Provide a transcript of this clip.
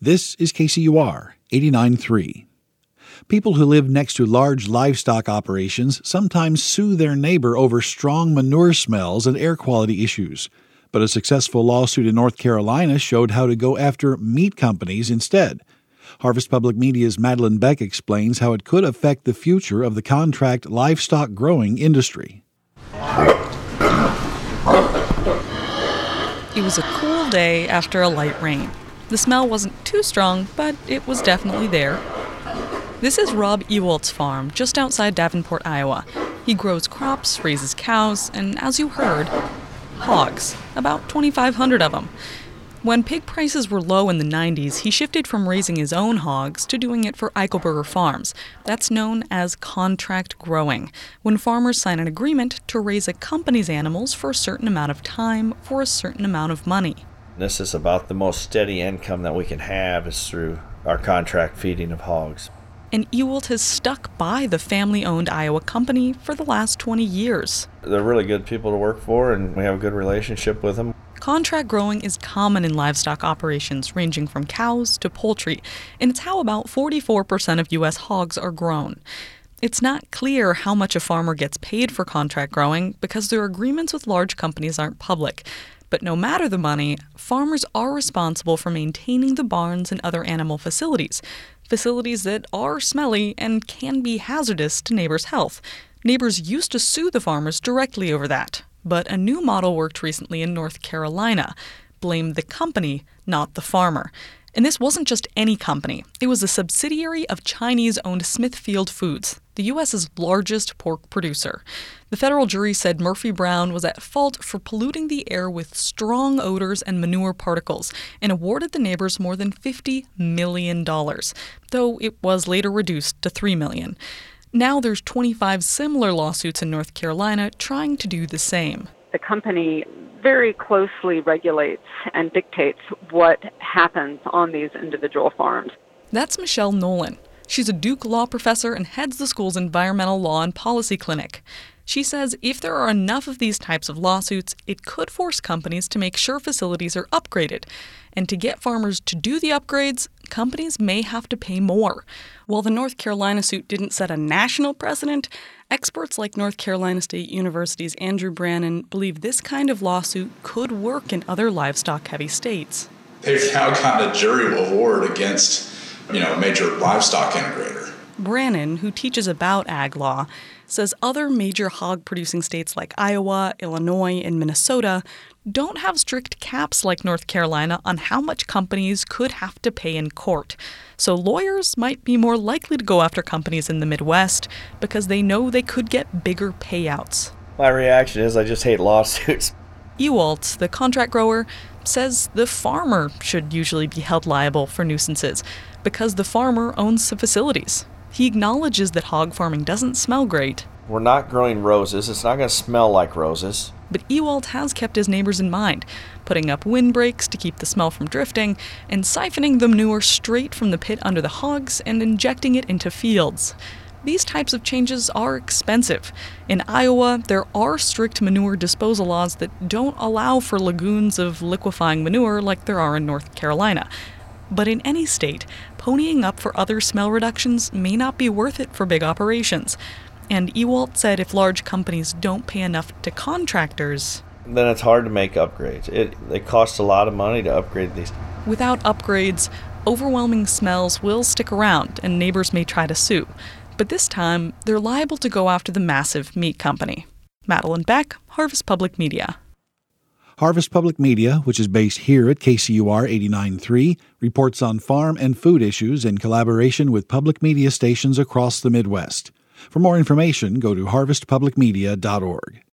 This is KCUR 89.3. People who live next to large livestock operations sometimes sue their neighbor over strong manure smells and air quality issues. But a successful lawsuit in North Carolina showed how to go after meat companies instead. Harvest Public Media's Madeline Beck explains how it could affect the future of the contract livestock growing industry. It was a cool day after a light rain. The smell wasn't too strong, but it was definitely there. This is Rob Ewald's farm, just outside Davenport, Iowa. He grows crops, raises cows, and as you heard, hogs, about 2,500 of them. When pig prices were low in the 90s, he shifted from raising his own hogs to doing it for Eichelberger Farms. That's known as contract growing, when farmers sign an agreement to raise a company's animals for a certain amount of time for a certain amount of money. This is about the most steady income that we can have is through our contract feeding of hogs. And Ewald has stuck by the family-owned Iowa company for the last 20 years. They're really good people to work for, and we have a good relationship with them. Contract growing is common in livestock operations, ranging from cows to poultry, and it's how about 44% of U.S. hogs are grown. It's not clear how much a farmer gets paid for contract growing because their agreements with large companies aren't public. But no matter the money, farmers are responsible for maintaining the barns and other animal facilities that are smelly and can be hazardous to neighbors' health. Neighbors used to sue the farmers directly over that. But a new model worked recently in North Carolina. Blamed the company, not the farmer. And this wasn't just any company. It was a subsidiary of Chinese-owned Smithfield Foods, the U.S.'s largest pork producer. The federal jury said Murphy Brown was at fault for polluting the air with strong odors and manure particles and awarded the neighbors more than $50 million, though it was later reduced to $3 million. Now there's 25 similar lawsuits in North Carolina trying to do the same. The company very closely regulates and dictates what happens on these individual farms. That's Michelle Nolan. She's a Duke law professor and heads the school's environmental law and policy clinic. She says if there are enough of these types of lawsuits, it could force companies to make sure facilities are upgraded. And to get farmers to do the upgrades, companies may have to pay more. While the North Carolina suit didn't set a national precedent, experts like North Carolina State University's Andrew Brannon believe this kind of lawsuit could work in other livestock-heavy states. They've now gotten a jury award against, a major livestock integrator. Brannon, who teaches about ag law, says other major hog-producing states like Iowa, Illinois, and Minnesota don't have strict caps like North Carolina on how much companies could have to pay in court. So lawyers might be more likely to go after companies in the Midwest because they know they could get bigger payouts. My reaction is I just hate lawsuits. Ewald, the contract grower, says the farmer should usually be held liable for nuisances because the farmer owns the facilities. He acknowledges that hog farming doesn't smell great. We're not growing roses. It's not going to smell like roses. But Ewald has kept his neighbors in mind, putting up windbreaks to keep the smell from drifting, and siphoning the manure straight from the pit under the hogs and injecting it into fields. These types of changes are expensive. In Iowa, there are strict manure disposal laws that don't allow for lagoons of liquefying manure like there are in North Carolina. But in any state, ponying up for other smell reductions may not be worth it for big operations. And Ewald said if large companies don't pay enough to contractors, then it's hard to make upgrades. It costs a lot of money to upgrade these. Without upgrades, overwhelming smells will stick around and neighbors may try to sue. But this time, they're liable to go after the massive meat company. Madeline Beck, Harvest Public Media. Harvest Public Media, which is based here at KCUR 89.3, reports on farm and food issues in collaboration with public media stations across the Midwest. For more information, go to harvestpublicmedia.org.